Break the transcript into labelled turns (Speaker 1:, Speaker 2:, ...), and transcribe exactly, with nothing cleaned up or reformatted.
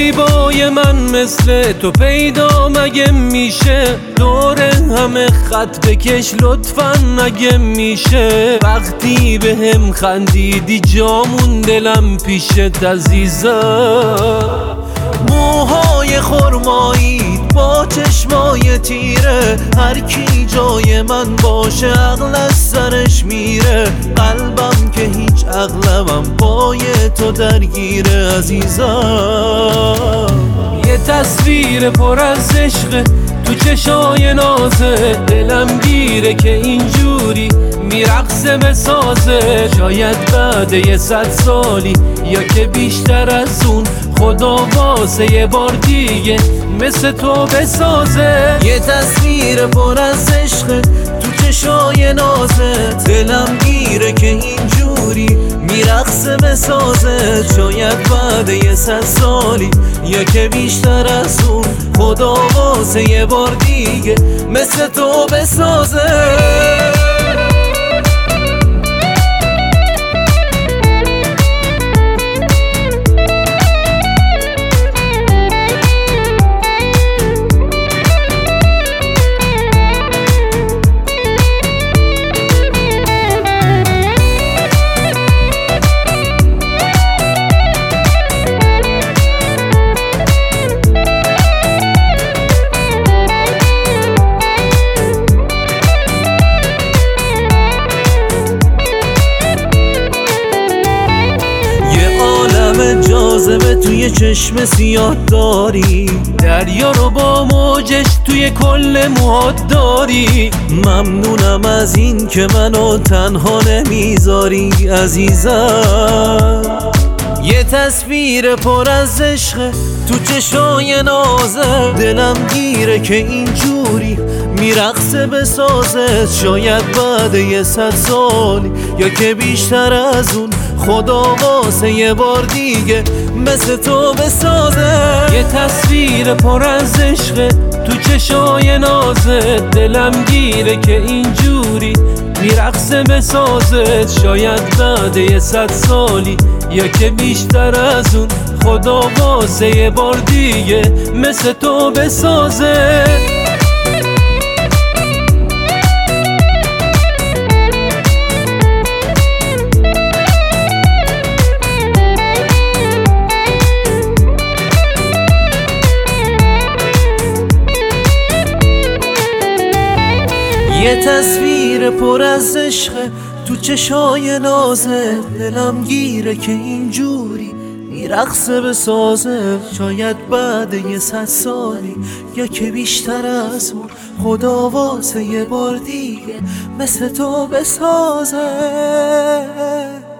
Speaker 1: زیبای من مثل تو پیدا مگه میشه؟ دور همه خط بکش لطفا مگه میشه؟ وقتی به هم خندیدی جامون دلم پیشت عزیزم. موهای خرمایی با چشمای تیره، هر کی جای من باشه عقل از سرش میره. قلبم که هیچ عقلم پای تو درگیره عزیزم. یه تصویر پر از عشق تو چشای نازه، دلم گیره که اینجوری میرقصه بسازه. شاید بعد یه صد سالی یا که بیشتر از اون، خدا واسه یه بار دیگه مثل تو بسازه. یه تصویر پر از عشق تو چشای نازه، دلم گیره که اینجوری میرقصه بسازه. شاید بعد یه صد سالی یا که بیشتر از اون، خدا واسه یه بار دیگه مثل تو بسازه. جاذبه توی چشم سیاه داری، دریا رو با موجش توی کل موهات داری. ممنونم از این که منو تنها نمیذاری عزیزم. یه تصویر پر از عشق تو چشای نازه، دلم گیره که اینجوری میرقصه بسازه. شاید بعد یه صد سالی یا که بیشتر از اون، خدا واسه یه بار دیگه مثل تو بسازه. یه تصویر پر از عشق تو چشای نازه، دلم گیره که اینجوری میرقصه بسازه. شاید بعد یه صد سالی یا که بیشتر از اون، خدا واسه یه بار دیگه مثل تو بسازه. یه تصویر پر از عشق تو چشای نازه، دلم گیره که اینجوری میرقصه بسازه. شاید بعد یه صد سالی یا که بیشتر از اون، خدا واسه یه بار دیگه مثل تو بسازه.